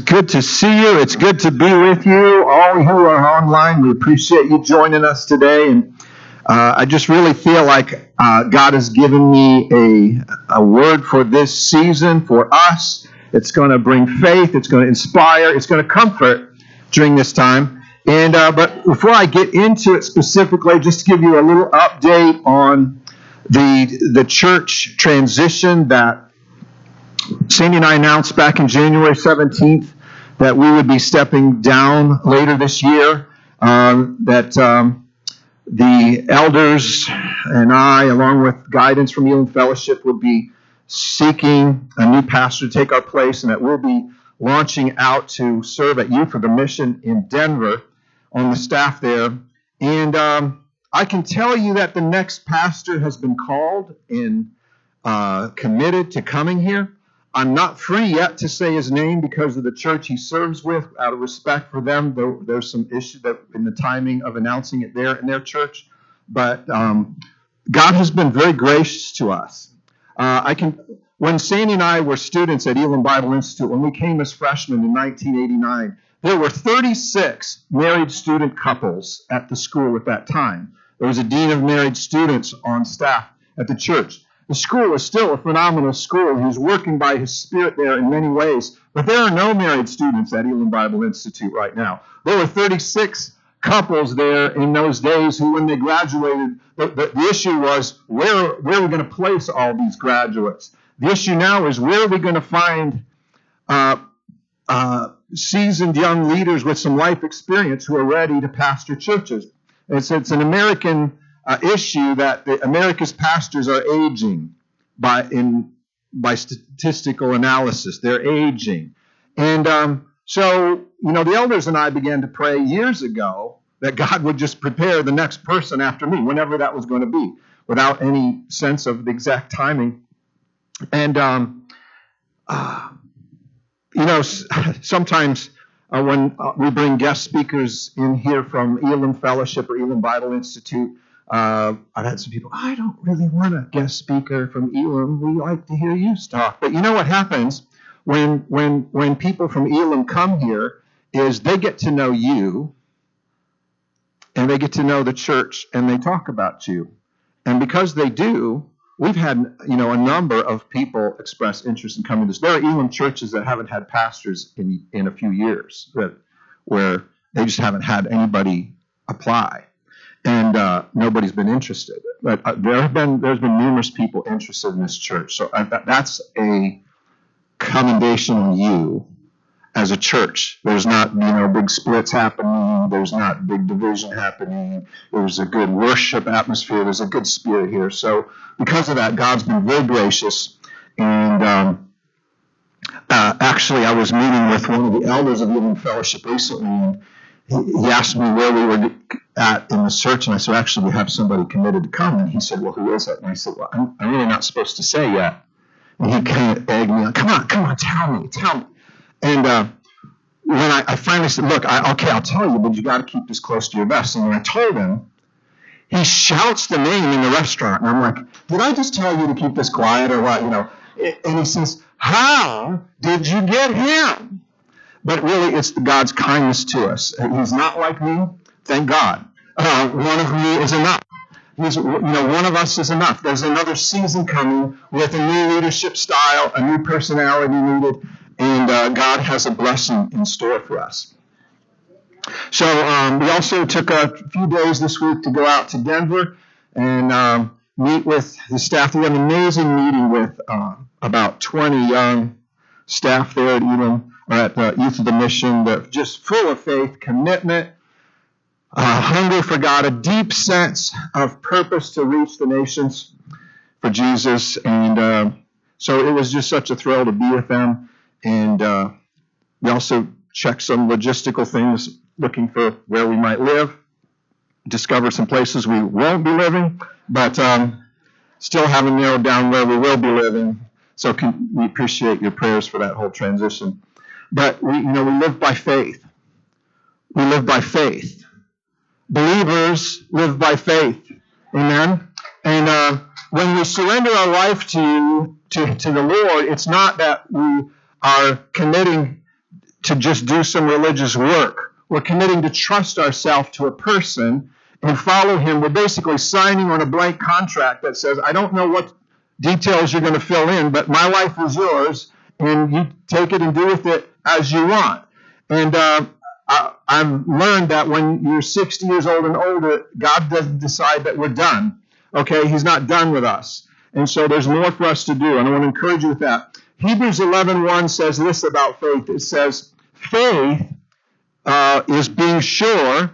Good to see you. It's good to be with you. All who are online, we appreciate you joining us today. And I just really feel like God has given me a word for this season for us. It's going to bring faith. It's going to inspire. It's going to comfort during this time. And but before I get into it specifically, just to give you a little update on the church transition that Sandy and I announced back in January 17th that we would be stepping down later this year, the elders and I, along with guidance from Elam Fellowship, would be seeking a new pastor to take our place, and that we'll be launching out to serve at Youth for the Mission in Denver on the staff there. And I can tell you that the next pastor has been called and committed to coming here. I'm not free yet to say his name because of the church he serves with. Out of respect for them, there's some issue that in the timing of announcing it there in their church. But God has been very gracious to us. When Sandy and I were students at Elam Bible Institute, when we came as freshmen in 1989, there were 36 married student couples at the school at that time. There was a dean of married students on staff at the church. The school is still a phenomenal school. He's working by his Spirit there in many ways. But there are no married students at Elam Bible Institute right now. There were 36 couples there in those days who, when they graduated, the issue was, where are we going to place all these graduates? The issue now is, where are we going to find seasoned young leaders with some life experience who are ready to pastor churches? It's an American issue that America's pastors are aging by statistical analysis. They're aging. And so, the elders and I began to pray years ago that God would just prepare the next person after me, whenever that was going to be, without any sense of the exact timing. And, sometimes when we bring guest speakers in here from Elam Fellowship or Elam Bible Institute, I've had some people, I don't really want a guest speaker from Elam. We like to hear you talk. But you know what happens when people from Elam come here is they get to know you, and they get to know the church, and they talk about you. And because they do, we've had a number of people express interest in coming to this. There are Elam churches that haven't had pastors in a few years, where they just haven't had anybody apply. And nobody's been interested. But there's been numerous people interested in this church. So that's a commendation on you as a church. There's not big splits happening. There's not big division happening. There's a good worship atmosphere. There's a good spirit here. So because of that, God's been very gracious. And actually, I was meeting with one of the elders of Elam Fellowship recently, and he asked me where we were at in the search, and I said, actually, we have somebody committed to come. And he said, well, who is it? And I said, well, I'm really not supposed to say yet. And he kind of egged me on, come on, tell me. And when I finally said, look, I'll tell you, but you got to keep this close to your vest. And when I told him, he shouts the name in the restaurant. And I'm like, did I just tell you to keep this quiet or what? And he says, how did you get him? But really, it's God's kindness to us. He's not like me, thank God. One of me is enough. One of us is enough. There's another season coming with a new leadership style, a new personality needed, and God has a blessing in store for us. So we also took a few days this week to go out to Denver and meet with the staff. We had an amazing meeting with about 20 young staff there at Elam, at Youth of the Mission, that just full of faith, commitment, hunger for God, a deep sense of purpose to reach the nations for Jesus. And so it was just such a thrill to be with them. And we also checked some logistical things, looking for where we might live, discovered some places we won't be living, but still haven't narrowed down where we will be living. So we appreciate your prayers for that whole transition. But we live by faith. We live by faith. Believers live by faith. Amen. And when we surrender our life to the Lord, it's not that we are committing to just do some religious work. We're committing to trust ourselves to a person and follow him. We're basically signing on a blank contract that says, I don't know what details you're going to fill in, but my life is yours, and you take it and do with it as you want. And I've learned that when you're 60 years old and older, God doesn't decide that we're done. Okay, he's not done with us. And so there's more for us to do, and I want to encourage you with that. Hebrews 11:1 says this about faith. It says, faith is being sure.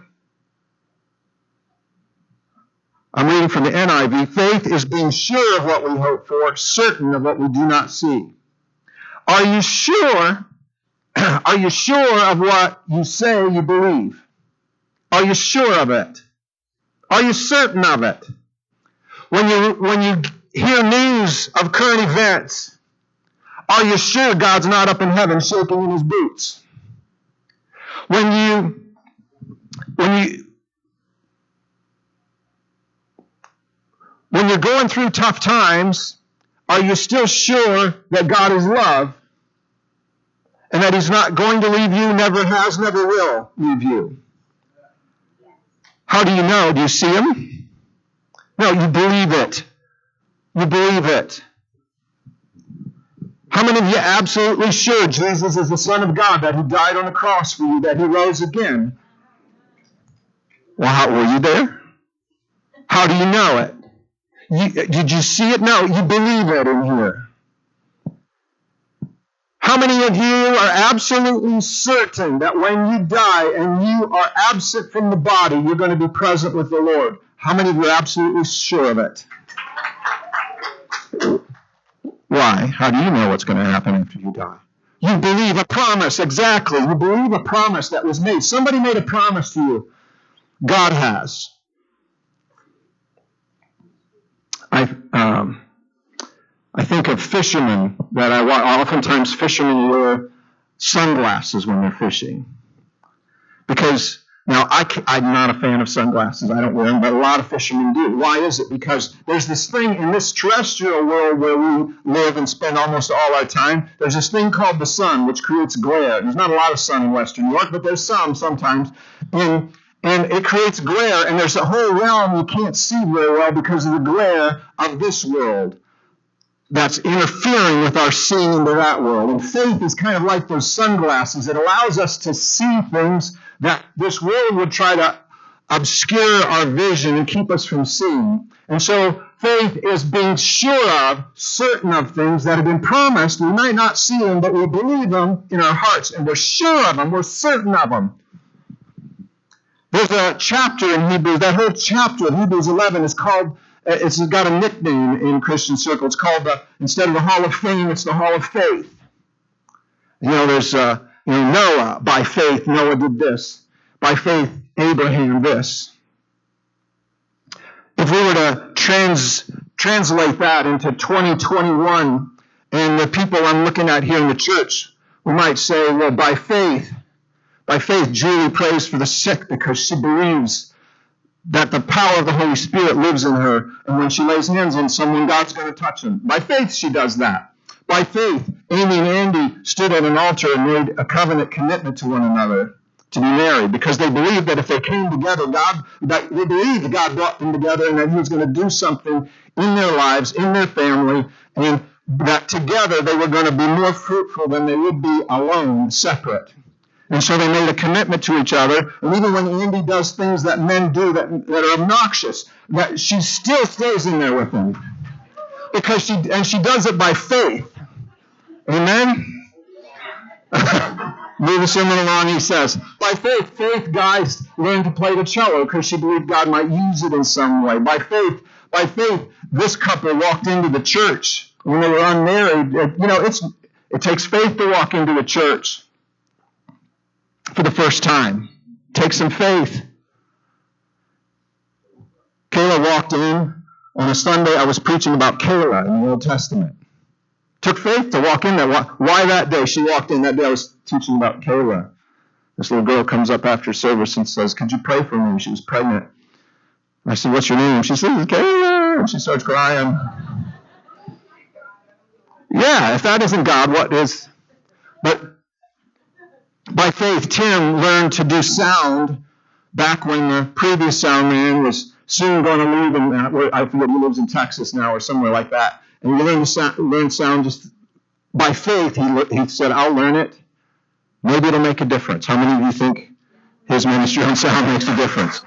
I'm reading from the NIV. Faith is being sure of what we hope for, certain of what we do not see. Are you sure? Are you sure of what you say you believe? Are you sure of it? Are you certain of it? When you hear news of current events, are you sure God's not up in heaven shaking in his boots? When you're going through tough times, are you still sure that God is love and that he's not going to leave you, never has, never will leave you? How do you know? Do you see him? No, you believe it. You believe it. How many of you are absolutely sure Jesus is the Son of God, that he died on the cross for you, that he rose again? Well, were you there? How do you know it? Did you see it? No, you believe it in here. How many of you are absolutely certain that when you die and you are absent from the body, you're going to be present with the Lord? How many of you are absolutely sure of it? Why? How do you know what's going to happen after you die? You believe a promise, exactly. You believe a promise that was made. Somebody made a promise to you. God has. I think of fishermen that oftentimes fishermen wear sunglasses when they're fishing. Because, now, I'm not a fan of sunglasses. I don't wear them, but a lot of fishermen do. Why is it? Because there's this thing in this terrestrial world where we live and spend almost all our time. There's this thing called the sun, which creates glare. There's not a lot of sun in Western New York, but there's some sometimes. And it creates glare, and there's a whole realm you can't see very well because of the glare of this world that's interfering with our seeing into that world. And faith is kind of like those sunglasses. It allows us to see things that this world would try to obscure our vision and keep us from seeing. And so faith is being sure of, certain of things that have been promised. We might not see them, but we believe them in our hearts, and we're sure of them. We're certain of them. There's a chapter in Hebrews, that whole chapter of Hebrews 11 is called, it's got a nickname in Christian circles. It's called, instead of the Hall of Fame, it's the Hall of Faith. You know, there's, Noah, by faith, Noah did this. By faith, Abraham this. If we were to translate that into 2021, and the people I'm looking at here in the church, we might say, well, by faith, Julie prays for the sick because she believes that the power of the Holy Spirit lives in her, and when she lays hands on someone, God's going to touch them. By faith, she does that. By faith, Amy and Andy stood at an altar and made a covenant commitment to one another to be married because they believed that if they came together, they believed God brought them together and that he was going to do something in their lives, in their family, and that together they were going to be more fruitful than they would be alone, separate. And so they made a commitment to each other. And even when Andy does things that men do that are obnoxious, that she still stays in there with him. Because she does it by faith. Amen? Moving someone along, he says, by faith guys learned to play the cello because she believed God might use it in some way. By faith, this couple walked into the church when they were unmarried. It takes faith to walk into the church for the first time. Take some faith. Kayla walked in on a Sunday. I was preaching about Kayla in the Old Testament. Took faith to walk in there. Why that day? She walked in that day. I was teaching about Kayla. This little girl comes up after service and says, could you pray for me? She was pregnant. I said, what's your name? She says, Kayla. And she starts crying. Yeah, if that isn't God, what is? But By faith, Tim learned to do sound back when the previous sound man was soon going to leave, and I forget, he lives in Texas now or somewhere like that. And he learned sound just by faith. He said, I'll learn it. Maybe it'll make a difference. How many of you think his ministry on sound makes a difference?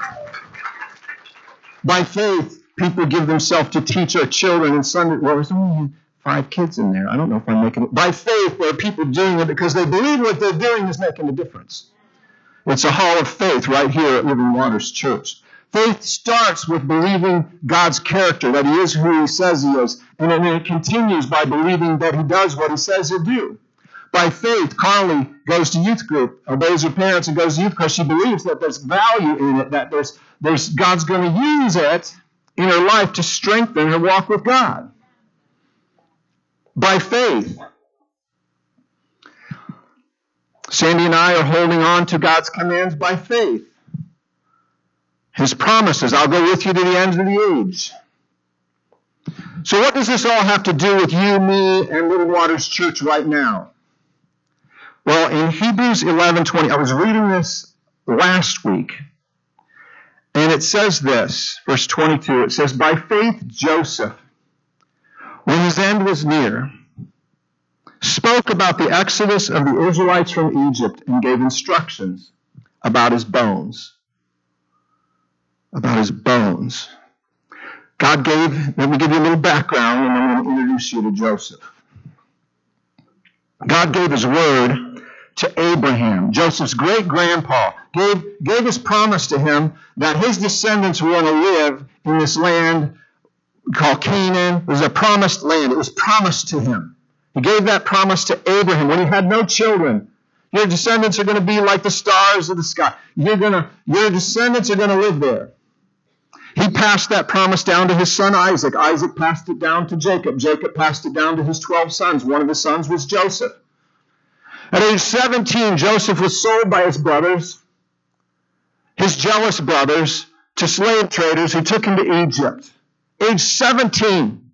By faith, people give themselves to teach our children in Sunday. Well, there's only 5 kids in there. I don't know if I'm making it. By faith, there are people doing it because they believe what they're doing is making a difference. It's a hall of faith right here at Living Waters Church. Faith starts with believing God's character, that he is who he says he is. And then it continues by believing that he does what he says he'll do. By faith, Carly goes to youth group, obeys her parents and goes to youth because she believes that there's value in it, that there's God's going to use it in her life to strengthen her walk with God. By faith, Sandy and I are holding on to God's commands by faith. His promises, I'll go with you to the ends of the age. So what does this all have to do with you, me, and Living Waters Church right now? Well, in Hebrews 11:20, I was reading this last week, and it says this, verse 22, it says, by faith Joseph, when his end was near, spoke about the exodus of the Israelites from Egypt and gave instructions about his bones. About his bones. God gave, let me give you a little background, and I'm going to introduce you to Joseph. God gave his word to Abraham, Joseph's great-grandpa, gave his promise to him that his descendants were going to live in this land called Canaan. It was a promised land. It was promised to him. He gave that promise to Abraham when he had no children. Your descendants are going to be like the stars of the sky. Your descendants are going to live there. He passed that promise down to his son Isaac. Isaac passed it down to Jacob. Jacob passed it down to his 12 sons. One of his sons was Joseph. At age 17, Joseph was sold by his brothers, his jealous brothers, to slave traders who took him to Egypt. Age 17.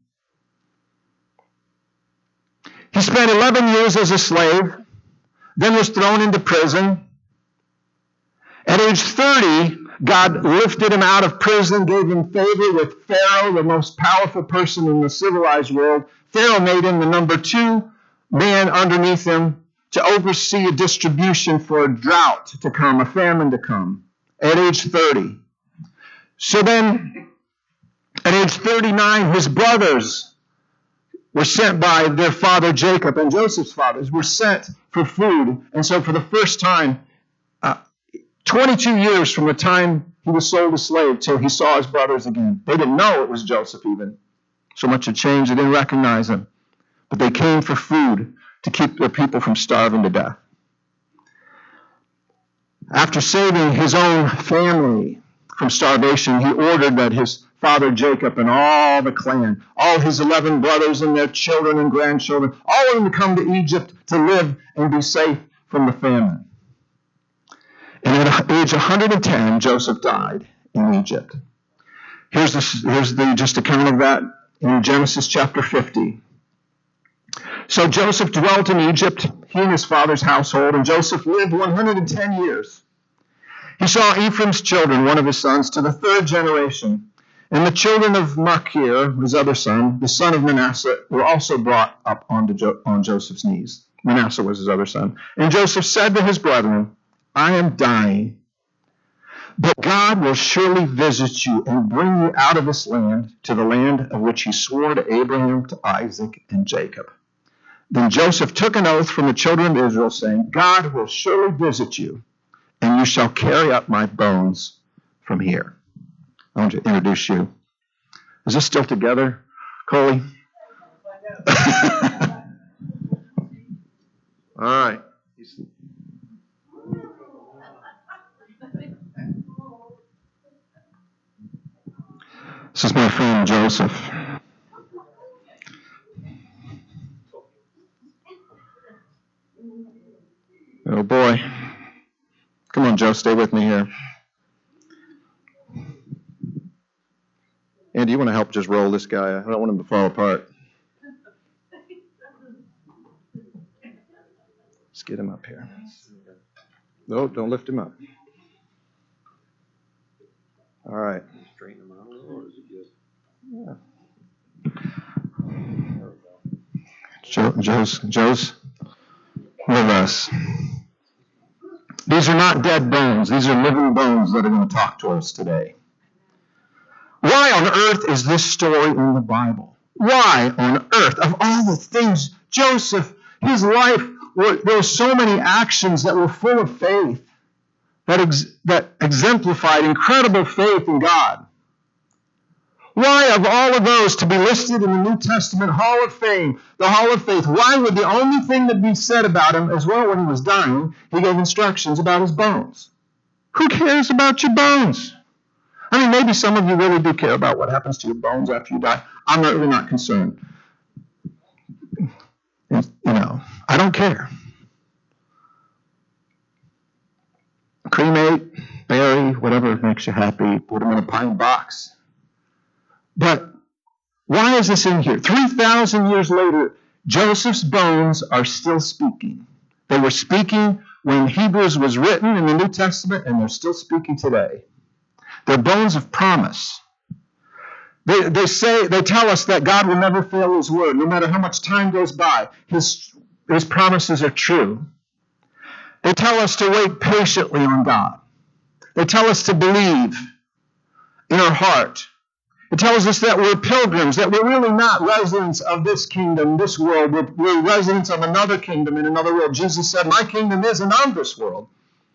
He spent 11 years as a slave, then was thrown into prison. At age 30, God lifted him out of prison, gave him favor with Pharaoh, the most powerful person in the civilized world. Pharaoh made him the number 2 man underneath him to oversee a distribution for a drought to come, a famine to come, at age 30. So then, at age 39, his brothers were sent by their father Jacob, and Joseph's fathers were sent for food. And so for the first time, 22 years from the time he was sold a slave till he saw his brothers again. They didn't know it was Joseph even. So much had changed, they didn't recognize him. But they came for food to keep their people from starving to death. After saving his own family from starvation, he ordered that his father Jacob and all the clan, all his 11 brothers and their children and grandchildren, all of them to come to Egypt to live and be safe from the famine. And at age 110, Joseph died in Egypt. Here's the just account of that in Genesis chapter 50. So Joseph dwelt in Egypt, he and his father's household, and Joseph lived 110 years. He saw Ephraim's children, one of his sons, to the 3rd generation. And the children of Machir, his other son, the son of Manasseh, were also brought up on Joseph's knees. Manasseh was his other son. And Joseph said to his brethren, I am dying, but God will surely visit you and bring you out of this land to the land of which he swore to Abraham, to Isaac, and Jacob. Then Joseph took an oath from the children of Israel, saying, God will surely visit you, and you shall carry up my bones from here. I want to introduce you. Is this still together, Coley? All right. This is my friend Joseph. Oh boy. Come on, Joe, stay with me here. Andy, you want to help just roll this guy? I don't want him to fall apart. Let's get him up here. No, don't lift him up. All right. Straighten him out, or is it just? Joe's with us. These are not dead bones. These are living bones that are going to talk to us today. Why on earth is this story in the Bible? Why on earth? Of all the things, Joseph, his life, there were so many actions that were full of faith, that exemplified incredible faith in God. Why, of all of those, to be listed in the New Testament Hall of Fame, the Hall of Faith, why would the only thing that be said about him, as well when he was dying, he gave instructions about his bones? Who cares about your bones? I mean, maybe some of you really do care about what happens to your bones after you die. I'm really not concerned. I don't care. Cremate, bury, whatever makes you happy, put them in a pine box. But why is this in here? 3,000 years later, Joseph's bones are still speaking. They were speaking when Hebrews was written in the New Testament, and they're still speaking today. They're bones of promise. They tell us that God will never fail his word. No matter how much time goes by, his promises are true. They tell us to wait patiently on God. They tell us to believe in our heart. It tells us that we're pilgrims, that we're really not residents of this kingdom, this world. We're residents of another kingdom in another world. Jesus said, my kingdom isn't of this world.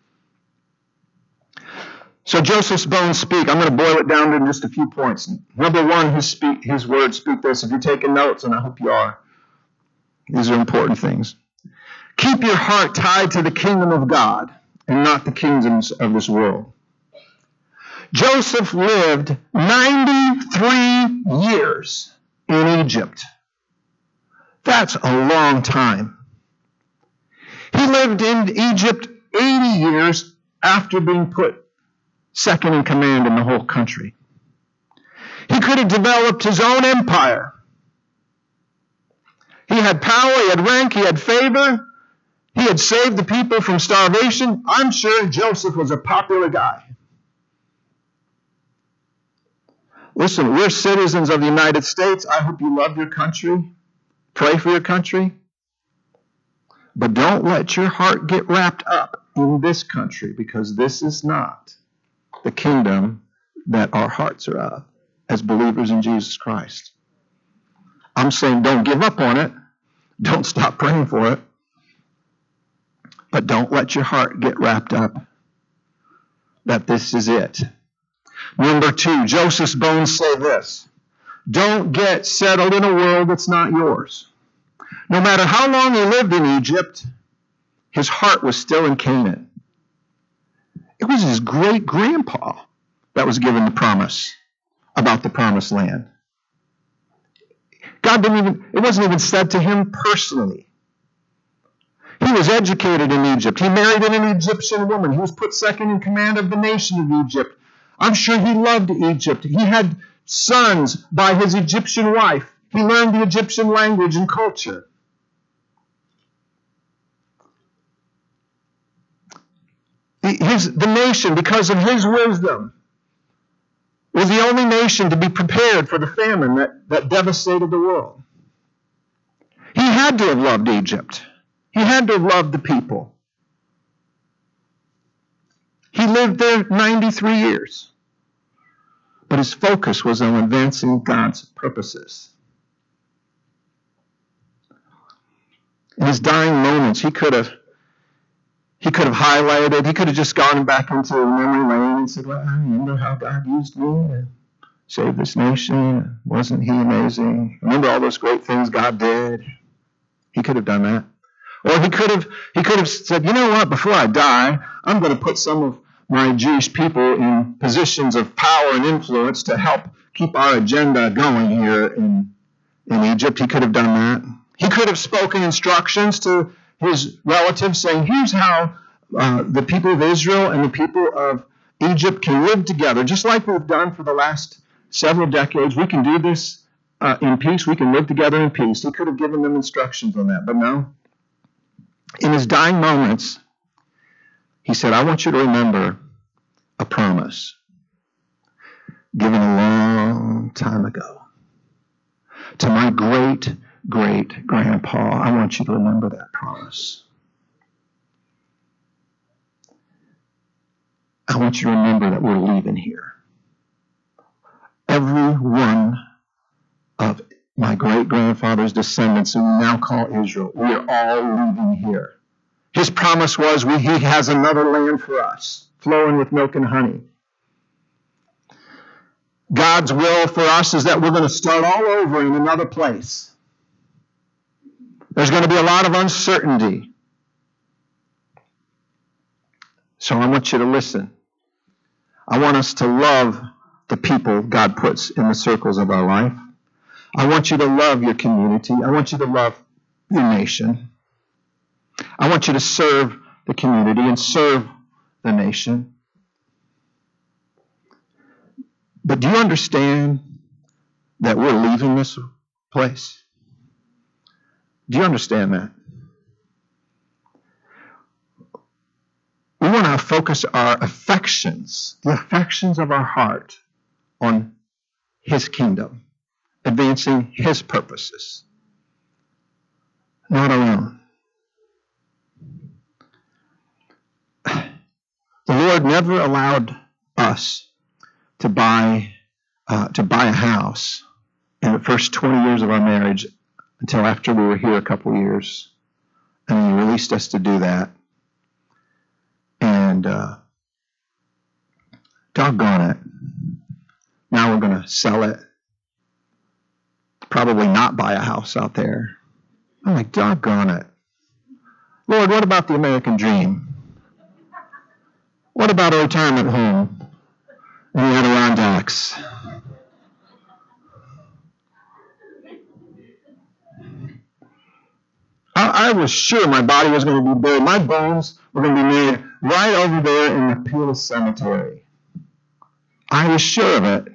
So Joseph's bones speak. I'm going to boil it down to just a few points. Number one, his words speak this. If you're taking notes, and I hope you are, these are important things. Keep your heart tied to the kingdom of God and not the kingdoms of this world. Joseph lived 93 years in Egypt. That's a long time. He lived in Egypt 80 years after being put second in command in the whole country. He could have developed his own empire. He had power, he had rank, he had favor. He had saved the people from starvation. I'm sure Joseph was a popular guy. Listen, we're citizens of the United States. I hope you love your country. Pray for your country. But don't let your heart get wrapped up in this country, because this is not the kingdom that our hearts are of as believers in Jesus Christ. I'm saying don't give up on it. Don't stop praying for it. But don't let your heart get wrapped up that this is it. Number two, Joseph's bones say this: don't get settled in a world that's not yours. No matter how long he lived in Egypt, his heart was still in Canaan. It was his great-grandpa that was given the promise about the promised land. It wasn't even said to him personally. He was educated in Egypt. He married an Egyptian woman. He was put second in command of the nation of Egypt. I'm sure he loved Egypt. He had sons by his Egyptian wife. He learned the Egyptian language and culture. The nation, because of his wisdom, was the only nation to be prepared for the famine that devastated the world. He had to have loved Egypt. He had to have loved the people. He lived there 93 years. But his focus was on advancing God's purposes. In his dying moments, he could have highlighted, he could have just gone back into memory lane and said, well, I remember how God used me to save this nation. Wasn't he amazing? Remember all those great things God did? He could have done that. Or he could have said, you know what, before I die, I'm going to put some of my Jewish people in positions of power and influence to help keep our agenda going here in Egypt. He could have done that. He could have spoken instructions to his relatives saying, here's how the people of Israel and the people of Egypt can live together, just like we've done for the last several decades. We can do this in peace. We can live together in peace. He could have given them instructions on that, but no. In his dying moments, He said, I want you to remember a promise given a long time ago to my great-great-grandpa. I want you to remember that promise. I want you to remember that we're leaving here. Every one of my great-grandfather's descendants, who we now call Israel, we are all leaving here. His promise was he has another land for us, flowing with milk and honey. God's will for us is that we're going to start all over in another place. There's going to be a lot of uncertainty. So I want you to listen. I want us to love the people God puts in the circles of our life. I want you to love your community. I want you to love your nation. I want you to serve the community and serve the nation. But do you understand that we're leaving this place? Do you understand that? We want to focus our affections, the affections of our heart, on His kingdom, advancing His purposes, not our own. The Lord never allowed us to buy a house in the first 20 years of our marriage until after we were here a couple years, and He released us to do that. And doggone it, now we're going to sell it, probably not buy a house out there. I'm like, doggone it. Lord, what about the American dream? What about a retirement home in the Adirondacks? I was sure my body was going to be buried. My bones were going to be laid right over there in the Peel Cemetery. I was sure of it.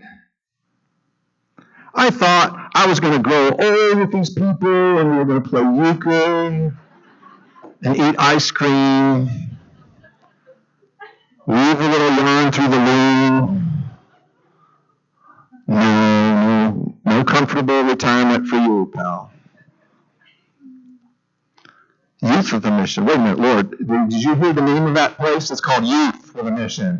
I thought I was going to grow old with these people, and we were going to play euchre and eat ice cream, weave a little yarn through the loom. No comfortable retirement for you, pal. Youth with a Mission. Wait a minute, Lord, did you hear the name of that place? It's called Youth with a Mission.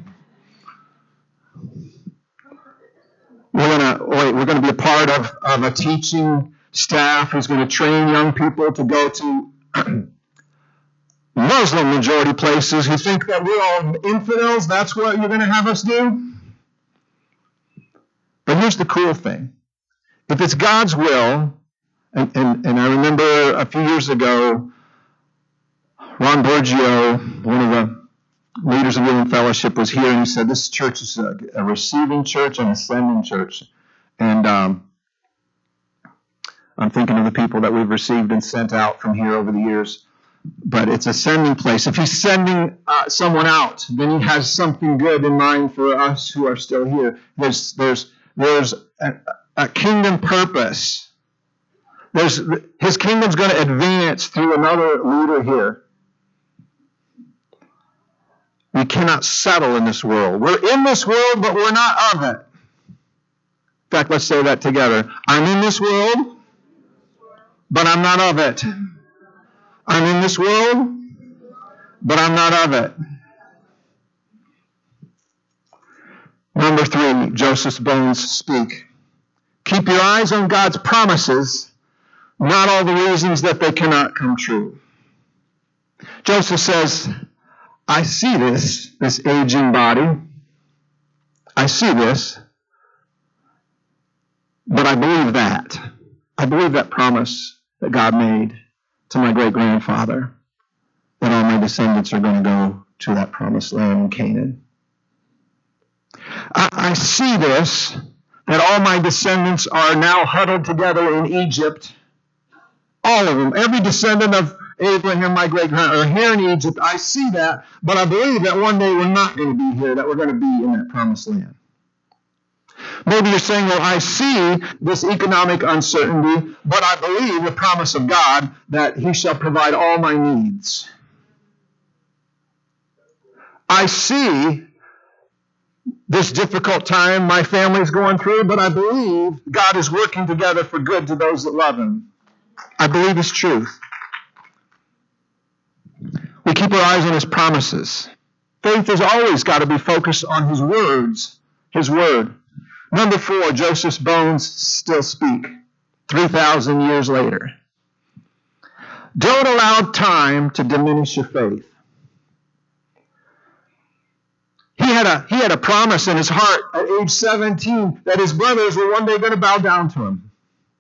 We're going to be a part of a teaching staff who's going to train young people to go to Muslim majority places who think that we're all infidels. That's what you're going to have us do? But here's the cool thing. If it's God's will, and I remember a few years ago, Ron Borgio, one of the leaders of Living Fellowship, was here, and he said this church is a receiving church and a sending church. And I'm thinking of the people that we've received and sent out from here over the years. But it's a sending place. If He's sending someone out, then He has something good in mind for us who are still here. There's a kingdom purpose. His kingdom's going to advance through another leader here. We cannot settle in this world. We're in this world, but we're not of it. In fact, let's say that together. I'm in this world, but I'm not of it. I'm in this world, but I'm not of it. Number 3, Joseph's bones speak. Keep your eyes on God's promises, not all the reasons that they cannot come true. Joseph says, I see this aging body. I see this, but I believe that. I believe that promise that God made to my great-grandfather, that all my descendants are going to go to that promised land in Canaan. I see this, that all my descendants are now huddled together in Egypt. All of them, every descendant of Abraham, my great-grandfather, are here in Egypt. I see that, but I believe that one day we're not going to be here, that we're going to be in that promised land. Maybe you're saying, well, I see this economic uncertainty, but I believe the promise of God that He shall provide all my needs. I see this difficult time my family's going through, but I believe God is working together for good to those that love him. I believe his truth. We keep our eyes on his promises. Faith has always got to be focused on his words, his word. Number 4, Joseph's bones still speak 3,000 years later. Don't allow time to diminish your faith. He had a promise in his heart at age 17 that his brothers were one day going to bow down to him.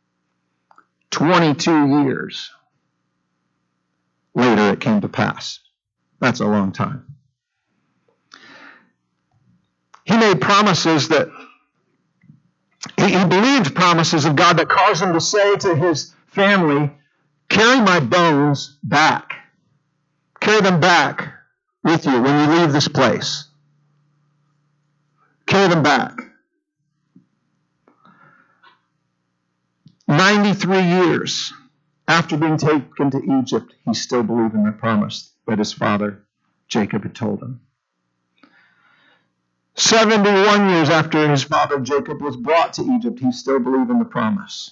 22 years later it came to pass. That's a long time. He made promises that he believed promises of God that caused him to say to his family, carry my bones back. Carry them back with you when you leave this place. Carry them back. 93 years after being taken to Egypt, he still believed in the promise that his father Jacob had told him. 71 years after his father Jacob was brought to Egypt, he still believed in the promise.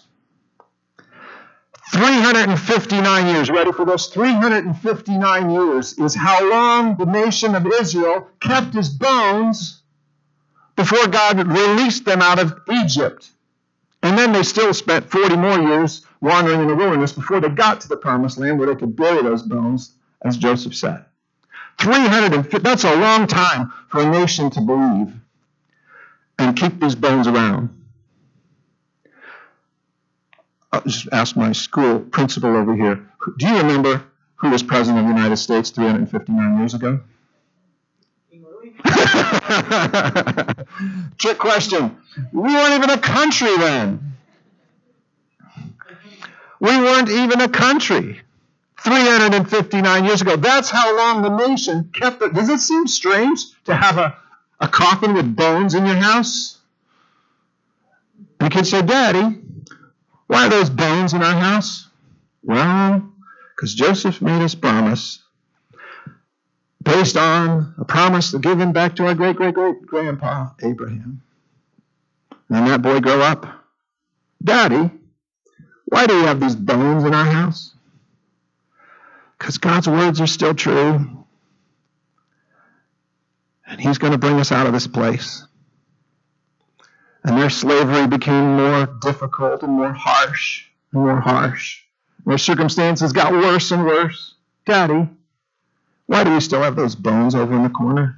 359 years, ready for this? 359 years is how long the nation of Israel kept his bones before God released them out of Egypt. And then they still spent 40 more years wandering in the wilderness before they got to the promised land where they could bury those bones, as Joseph said. 350, that's a long time for a nation to believe and keep these bones around. I'll just ask my school principal over here. Do you remember who was president of the United States 359 years ago? Trick question. We weren't even a country then. We weren't even a country 359 years ago. That's how long the nation kept it. Does it seem strange to have a coffin with bones in your house? And kids say, Daddy, why are those bones in our house? Well, because Joseph made us promise based on a promise given back to our great-great-great-grandpa, Abraham. And then that boy grew up. Daddy, why do we have these bones in our house? Because God's words are still true. And he's going to bring us out of this place. And their slavery became more difficult and more harsh and more harsh. Their circumstances got worse and worse. Daddy, why do we still have those bones over in the corner?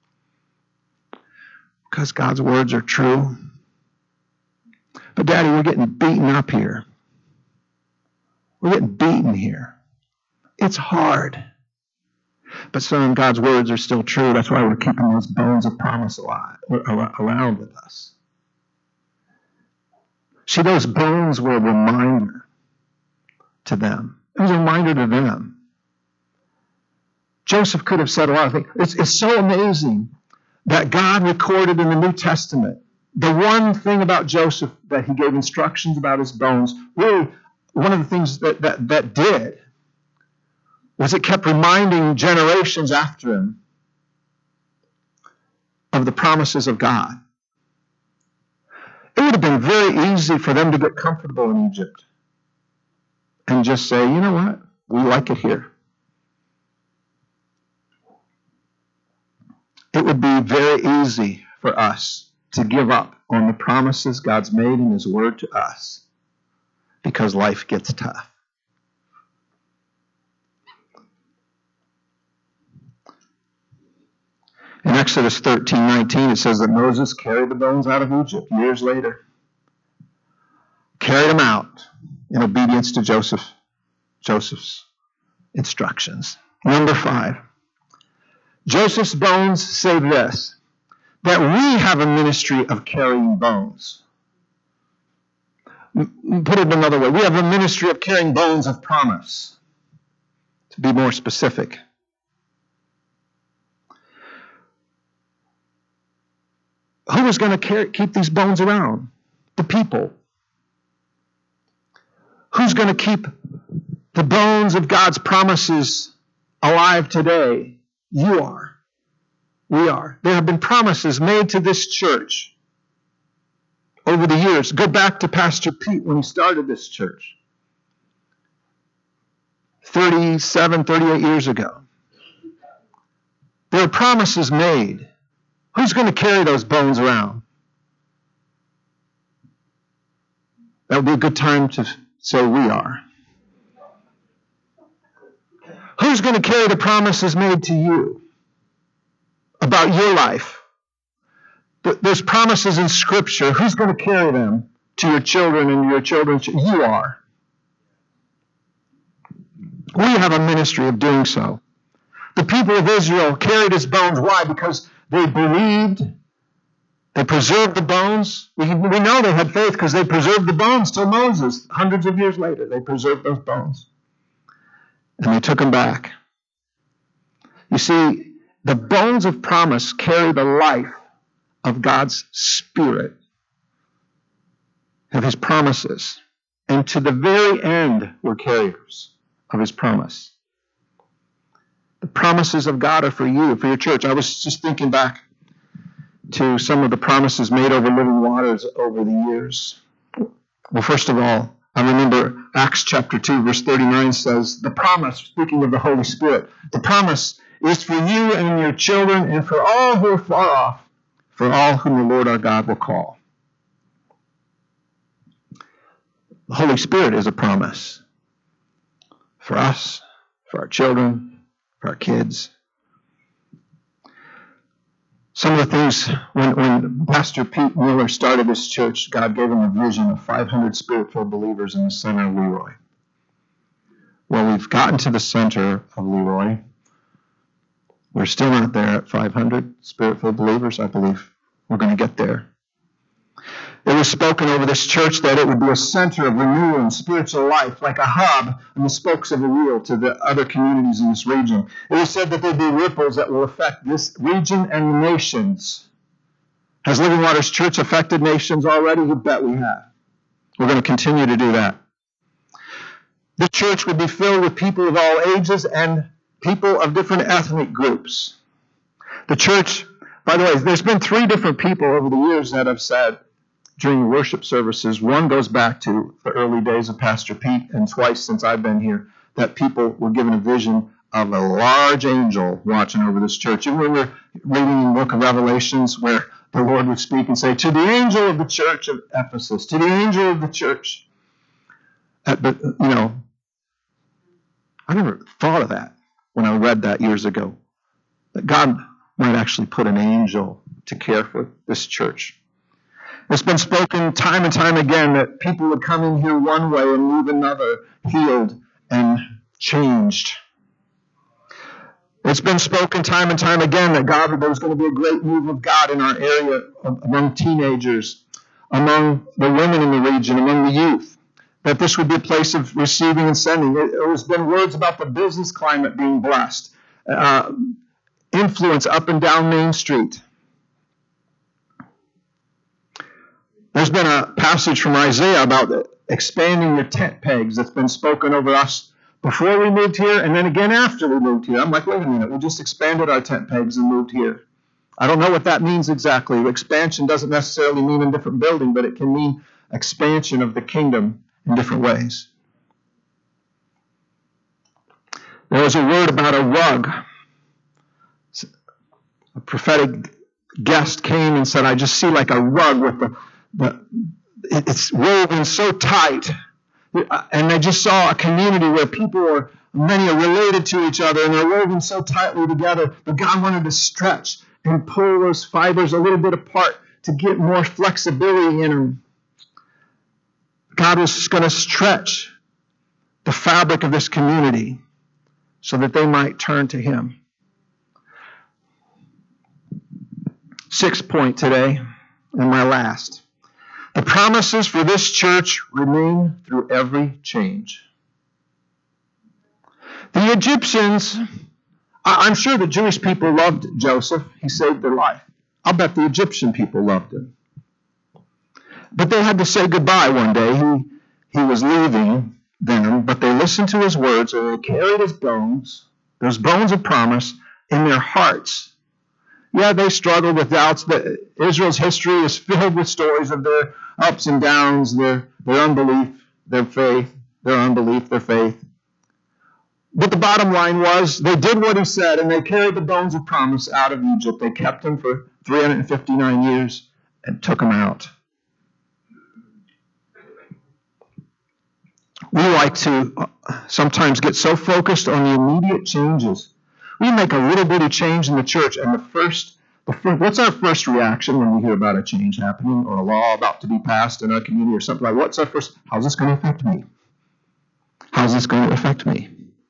Because God's words are true. But Daddy, we're getting beaten up here. We're getting beaten here. It's hard. But son, God's words are still true. That's why we're keeping those bones of promise alive, around with us. See, those bones were a reminder to them. It was a reminder to them. Joseph could have said a lot of things. It's so amazing that God recorded in the New Testament the one thing about Joseph that he gave instructions about his bones. Really, one of the things that did was it kept reminding generations after him of the promises of God. It would have been very easy for them to get comfortable in Egypt and just say, you know what, we like it here. It would be very easy for us to give up on the promises God's made in his word to us because life gets tough. In Exodus 13:19, it says that Moses carried the bones out of Egypt years later. Carried them out in obedience to Joseph's instructions. Number 5. Joseph's bones say this, that we have a ministry of carrying bones. Put it another way, we have a ministry of carrying bones of promise, to be more specific. Who is going to keep these bones around? The people. Who's going to keep the bones of God's promises alive today? You are. We are. There have been promises made to this church over the years. Go back to Pastor Pete when he started this church 37, 38 years ago. There are promises made. Who's going to carry those bones around? That would be a good time to say we are. Who's going to carry the promises made to you about your life? There's promises in Scripture. Who's going to carry them to your children and your children's children? You are. We have a ministry of doing so. The people of Israel carried his bones. Why? Because they believed. They preserved the bones. We know they had faith because they preserved the bones till Moses. Hundreds of years later, they preserved those bones. And they took them back. You see, the bones of promise carry the life of God's Spirit, of his promises. And to the very end, we're carriers of his promise. The promises of God are for you, for your church. I was just thinking back to some of the promises made over Living Waters over the years. Well, first of all, I remember Acts chapter 2, verse 39 says, the promise, speaking of the Holy Spirit, the promise is for you and your children and for all who are far off, for all whom the Lord our God will call. The Holy Spirit is a promise for us, for our children, for our kids. Some of the things, when Pastor Pete Miller started this church, God gave him a vision of 500 Spirit-filled believers in the center of Leroy. Well, we've gotten to the center of Leroy. We're still not there at 500 Spirit-filled believers. I believe we're going to get there. It was spoken over this church that it would be a center of renewal and spiritual life, like a hub and the spokes of a wheel to the other communities in this region. It was said that there'd be ripples that will affect this region and the nations. Has Living Waters Church affected nations already? You bet we have. We're going to continue to do that. The church would be filled with people of all ages and people of different ethnic groups. The church, by the way, there's been 3 different people over the years that have said, during worship services, one goes back to the early days of Pastor Pete, and twice since I've been here, that people were given a vision of a large angel watching over this church. And we were reading in the book of Revelations where the Lord would speak and say, to the angel of the church of Ephesus, to the angel of the church. But, I never thought of that when I read that years ago, that God might actually put an angel to care for this church. It's been spoken time and time again that people would come in here one way and leave another, healed and changed. It's been spoken time and time again that there was going to be a great move of God in our area among teenagers, among the women in the region, among the youth, that this would be a place of receiving and sending. There's been words about the business climate being blessed, influence up and down Main Street. There's been a passage from Isaiah about expanding the tent pegs that's been spoken over us before we moved here and then again after we moved here. I'm like, wait a minute, we just expanded our tent pegs and moved here. I don't know what that means exactly. Expansion doesn't necessarily mean a different building, but it can mean expansion of the kingdom in different ways. There was a word about a rug. A prophetic guest came and said, I just see like a rug with it's woven so tight. And they just saw a community where many are related to each other and they're woven so tightly together. But God wanted to stretch and pull those fibers a little bit apart to get more flexibility in them. God was going to stretch the fabric of this community so that they might turn to Him. 6th point today, and my last. The promises for this church remain through every change. The Egyptians, I'm sure the Jewish people loved Joseph. He saved their life. I'll bet the Egyptian people loved him. But they had to say goodbye one day. He was leaving them, but they listened to his words and they carried his bones, those bones of promise, in their hearts. Yeah, they struggled with doubts. Israel's history is filled with stories of their ups and downs, their unbelief, their faith, their unbelief, their faith. But the bottom line was they did what he said, and they carried the bones of promise out of Egypt. They kept them for 359 years and took them out. We like to sometimes get so focused on the immediate changes. We make a little bitty change in the church, and what's our first reaction when we hear about a change happening or a law about to be passed in our community or something like that? What's our first? How's this going to affect me? How's this going to affect me?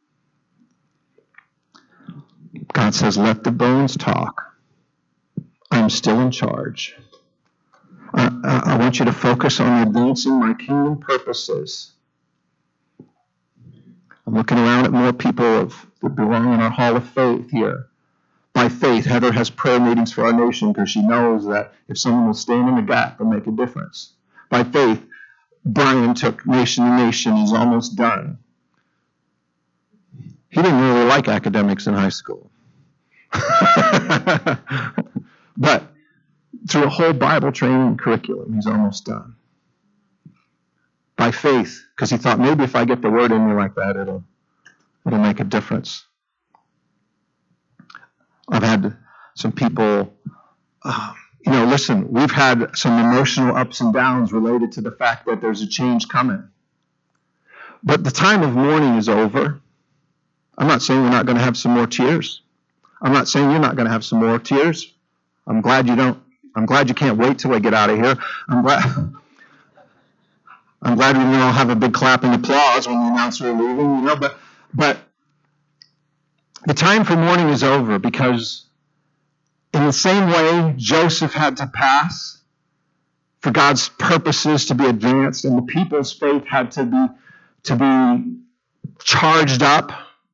God says, let the bones talk. I'm still in charge. I want you to focus on advancing my kingdom purposes. I'm looking around at more people that belong in our hall of faith here. By faith, Heather has prayer meetings for our nation because she knows that if someone will stand in the gap and make a difference. By faith, Brian took nation to nation. He's almost done. He didn't really like academics in high school. But through a whole Bible training curriculum, he's almost done. By faith, because he thought maybe if I get the word in me like that, it'll make a difference. I've had some people, listen, we've had some emotional ups and downs related to the fact that there's a change coming. But the time of mourning is over. I'm not saying we're not going to have some more tears. I'm not saying you're not going to have some more tears. I'm glad you don't. I'm glad you can't wait till I get out of here. I'm glad we can all have a big clapping applause when the announcer is leaving, But the time for mourning is over, because in the same way Joseph had to pass for God's purposes to be advanced, and the people's faith had to be charged up.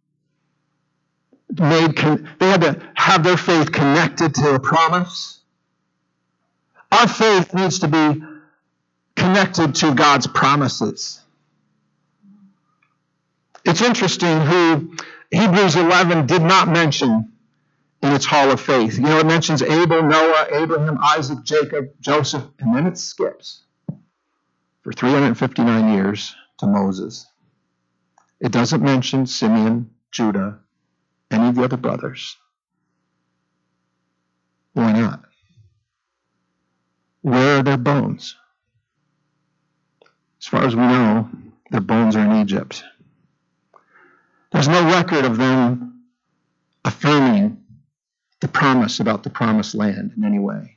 They had to have their faith connected to a promise. Our faith needs to be connected to God's promises. It's interesting who Hebrews 11 did not mention in its hall of faith. It mentions Abel, Noah, Abraham, Isaac, Jacob, Joseph, and then it skips for 359 years to Moses. It doesn't mention Simeon, Judah, any of the other brothers. Why not? Where are their bones? As far as we know, their bones are in Egypt. There's no record of them affirming the promise about the promised land in any way.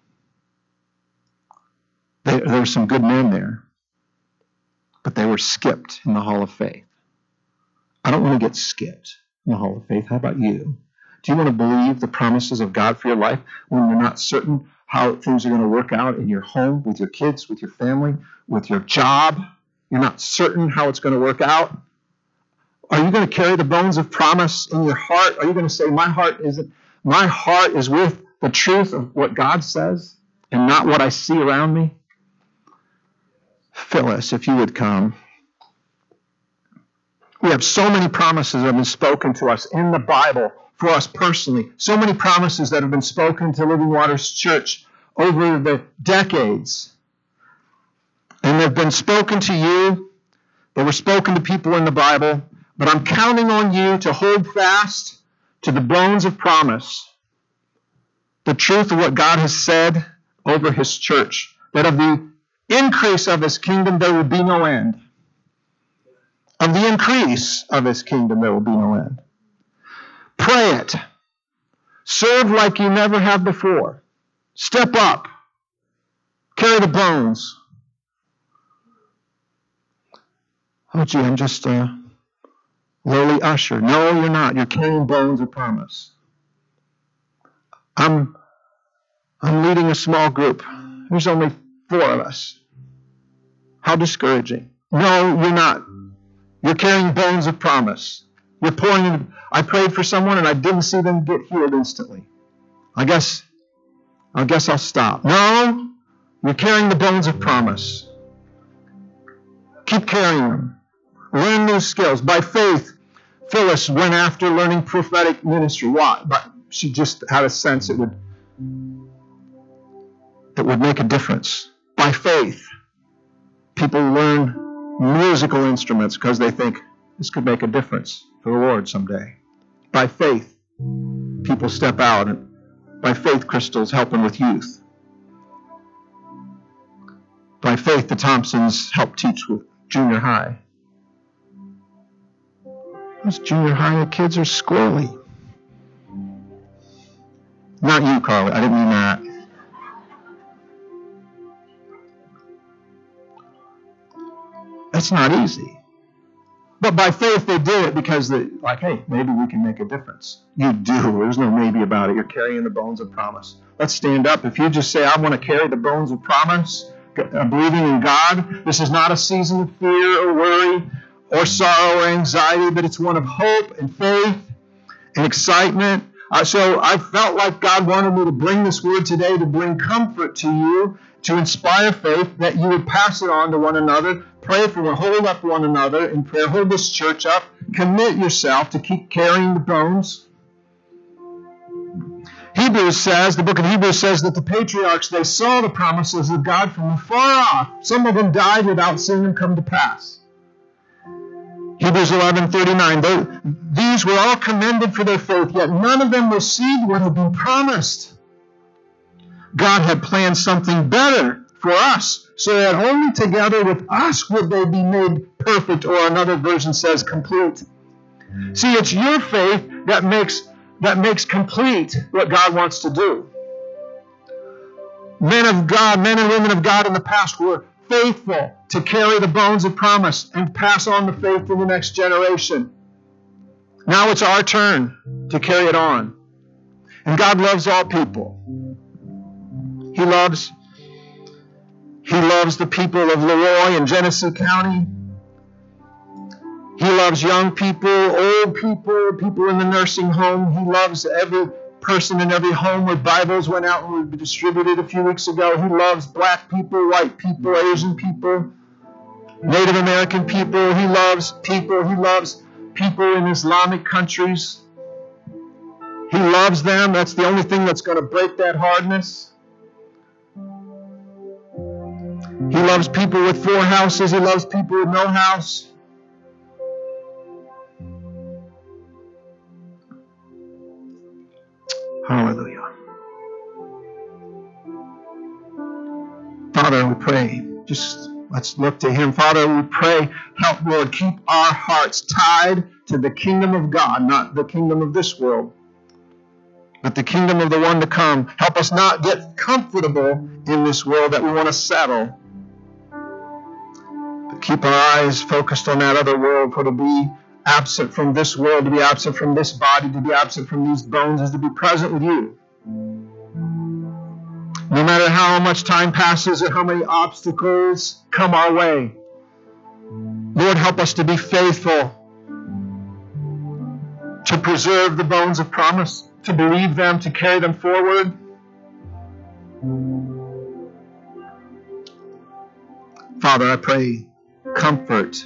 There were some good men there, but they were skipped in the hall of faith. I don't want to get skipped in the hall of faith. How about you? Do you want to believe the promises of God for your life when you're not certain how things are going to work out in your home, with your kids, with your family, with your job? You're not certain how it's going to work out. Are you going to carry the bones of promise in your heart? Are you going to say, my heart is with the truth of what God says and not what I see around me? Phyllis, if you would come. We have so many promises that have been spoken to us in the Bible for us personally. So many promises that have been spoken to Living Waters Church over the decades. And they've been spoken to you. They were spoken to people in the Bible. But I'm counting on you to hold fast to the bones of promise. The truth of what God has said over His church. That of the increase of His kingdom there will be no end. Of the increase of His kingdom there will be no end. Pray it. Serve like you never have before. Step up. Carry the bones. Oh, gee, I'm just a lowly usher. No, you're not. You're carrying bones of promise. I'm leading a small group. There's only 4 of us. How discouraging. No, you're not. You're carrying bones of promise. You're pouring in. I prayed for someone and I didn't see them get healed instantly. I guess I'll stop. No, you're carrying the bones of promise. Keep carrying them. Learn new skills. By faith, Phyllis went after learning prophetic ministry. Why? But she just had a sense it would that would make a difference. By faith, people learn musical instruments because they think this could make a difference for the Lord someday. By faith, people step out. And by faith, Crystal's helping with youth. By faith, the Thompsons help teach with junior high. Those junior high kids are squirrely. Not you, Carly. I didn't mean that. That's not easy. But by faith, they did it because they, like, hey, maybe we can make a difference. You do. There's no maybe about it. You're carrying the bones of promise. Let's stand up. If you just say, I want to carry the bones of promise, believing in God, this is not a season of fear or worry or sorrow or anxiety, but it's one of hope and faith and excitement. So I felt like God wanted me to bring this word today to bring comfort to you, to inspire faith, that you would pass it on to one another, pray for one, hold up one another in prayer, hold this church up, commit yourself to keep carrying the bones. The book of Hebrews says that the patriarchs, they saw the promises of God from afar off. Some of them died without seeing them come to pass. Hebrews 11:39, these were all commended for their faith, yet none of them received what had been promised. God had planned something better for us, so that only together with us would they be made perfect, or another version says complete. See, it's your faith that makes complete what God wants to do. Men of God, men and women of God in the past were faithful to carry the bones of promise and pass on the faith to the next generation. Now it's our turn to carry it on. And God loves all people. He loves the people of Leroy and Genesee County. He loves young people, old people, people in the nursing home. He loves every person in every home where Bibles went out and were distributed a few weeks ago. He loves black people, white people, Asian people, Native American people. He loves people. He loves people in Islamic countries. He loves them. That's the only thing that's going to break that hardness. He loves people with 4 houses. He loves people with no house. Hallelujah. Father, we pray. Just let's look to Him. Father, we pray, help, Lord, keep our hearts tied to the kingdom of God, not the kingdom of this world, but the kingdom of the one to come. Help us not get comfortable in this world that we want to settle, but keep our eyes focused on that other world, for to be absent from this world, to be absent from this body, to be absent from these bones, is to be present with you. No matter how much time passes or how many obstacles come our way, Lord, help us to be faithful, to preserve the bones of promise, to believe them, to carry them forward. Father, I pray, comfort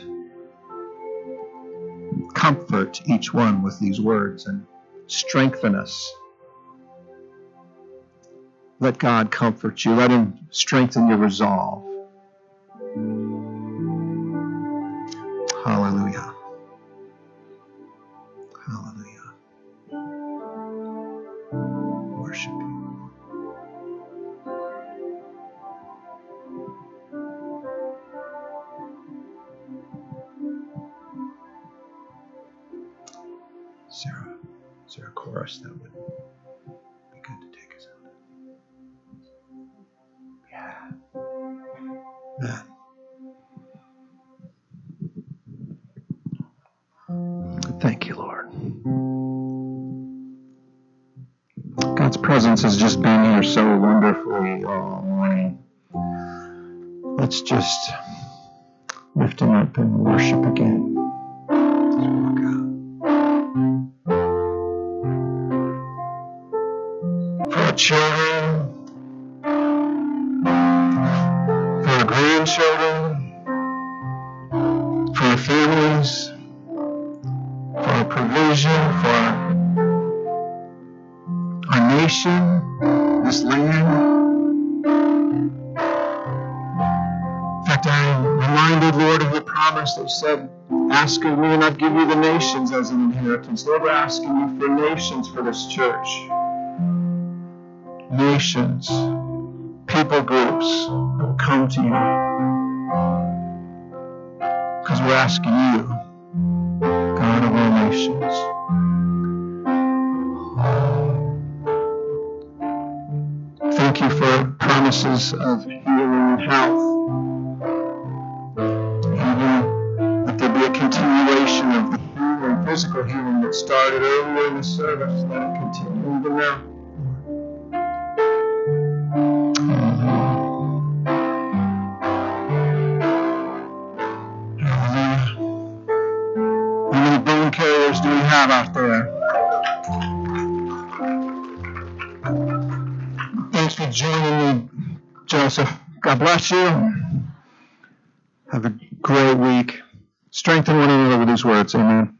each one with these words and strengthen us. Let God comfort you. Let Him strengthen your resolve. Hallelujah. Hallelujah. Worship you. Sarah, is there a chorus that would be good to take us out? Yeah. Man. Thank you, Lord. God's presence has just been here so wonderfully all morning. Let's just lift Him up and worship again. For our children, for our grandchildren, for our families, for our provision, for our nation, this land. fact, I'm reminded, Lord, of your promise that you said, ask of me and I'll give you the nations as an inheritance. Lord, we're asking you for nations for this church. Nations, people groups that will come to you. Because we're asking you, God of all nations. Thank you for promises of healing and health. Let there be a continuation of the healing, physical healing that started earlier in the service, let it continue even now. How many bone carriers do we have out there? Thanks for joining me, Joseph. God bless you. Have a great week. Strengthen one another with these words. Amen.